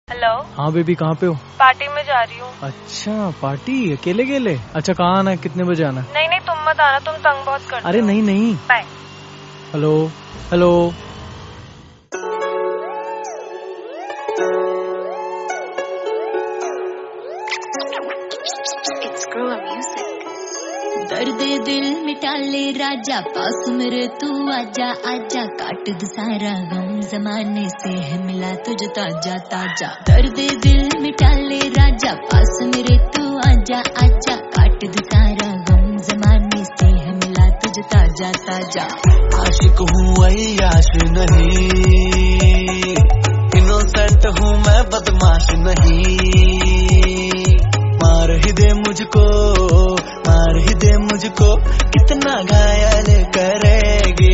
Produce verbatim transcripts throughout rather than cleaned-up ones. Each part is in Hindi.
हेलो। हाँ बेबी, कहाँ पे हो? पार्टी में जा रही हूँ। अच्छा पार्टी, अकेले अकेले? अच्छा कहाँ आना है, कितने बजे आना है? नहीं नहीं तुम मत आना, तुम तंग बहुत करते हो। अरे नहीं नहीं। बाय। Hello hello. दर्द दिल मिटा ले राजा, पास मेरे तू आजा आजा, काट दे सारा गम जमाने से है मिला तुझे ताजा ताजा। दर्द दिल मिटा ले राजा, पास मेरे तू आजा आजा, काट दे सारा गम जमाने से है मिला तुझे ताजा ताजा। आशिक हूँ अय्याश नहीं, इनोसेंट हूँ मैं बदमाश नहीं। मार ही दे मुझको, मार ही दे मुझको, कितना घायल करेगी।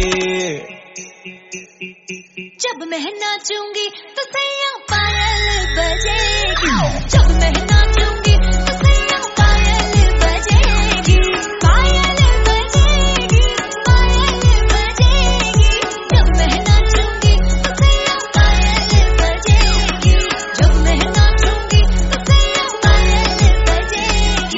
जब मैं नाचूंगी तो सैया पायल बजेगी, जब मैं नाचूंगी तो सैया पायल बजेगी, पायल बजेगी, पायल बजेगी। जब मैं नाचूंगी तो सैया पायल बजेगी, जब मैं नाचूंगी तो सैया पायल बजेगी।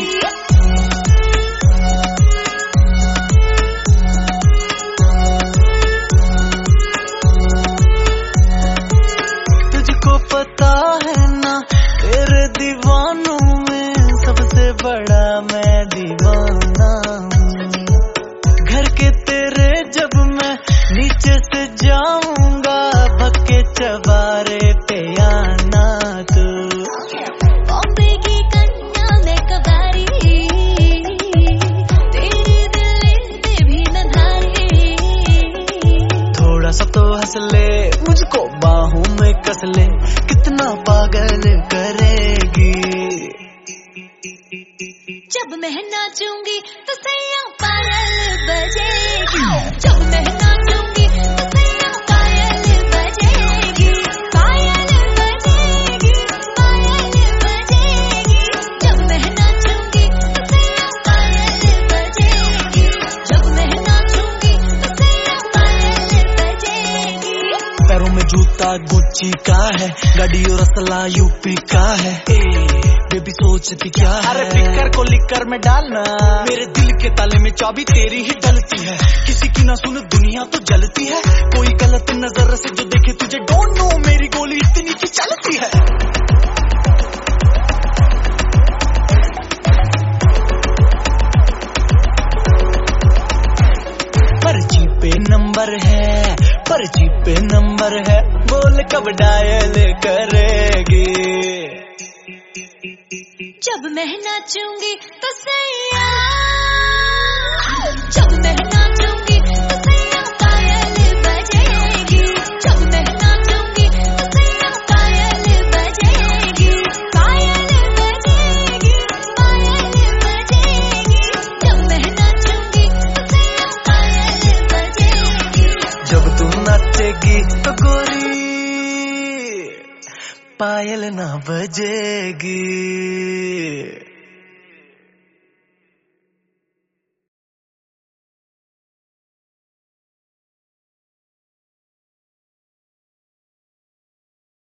पता है ना तेरे दीवानों में सबसे बड़ा मैं दीवाना हूँ। घर के तेरे जब मैं नीचे से जाऊंगा, भक्के चबारे पे आना तू। बॉम्बे की कन्या मैं कबारी, तेरे दिल में भी नधारी। थोड़ा सा तो हंस ले, मुझको बाहों में कस ले, कितना पागल करेगी। जब मैं नाचूंगी तो सैया पायल बजेगी, जब मैं नाचूंगी तो सैया पायल बजेगी, पायल बजेगी, पायल बजेगी। जब मैं नाचूंगी तो सैया पायल बजेगी, जब मैं नाचूंगी तो सैया पायल बजेगी। पैरों में जूता गुच्ची का है, गाड़ी और असला यूपी का है। बेबी सोचती क्या है? अरे फिकर को लिकर में डालना, मेरे दिल के ताले में चाबी तेरी ही डलती है। किसी की ना सुन दुनिया तो जलती है, कोई गलत नजर से जो देखे तुझे डोंट नो, मेरी गोली इतनी की चलती है। पर्ची पे नंबर है, पर्ची पे नंबर है, बोल कब डायल करेगी। जब मैं नाचूंगी तो सैया, जब मैं नाचूंगी तो सैया पायल बजेगी, जब मैं नाचूंगी तो सैया पायल बजेगी, पायल बजेगी, पायल बजेगी। जब मैं नाचूंगी तो सैया पायल बजेगी। जब तू नाचेगी तो गोरी पायल ना बजेगी।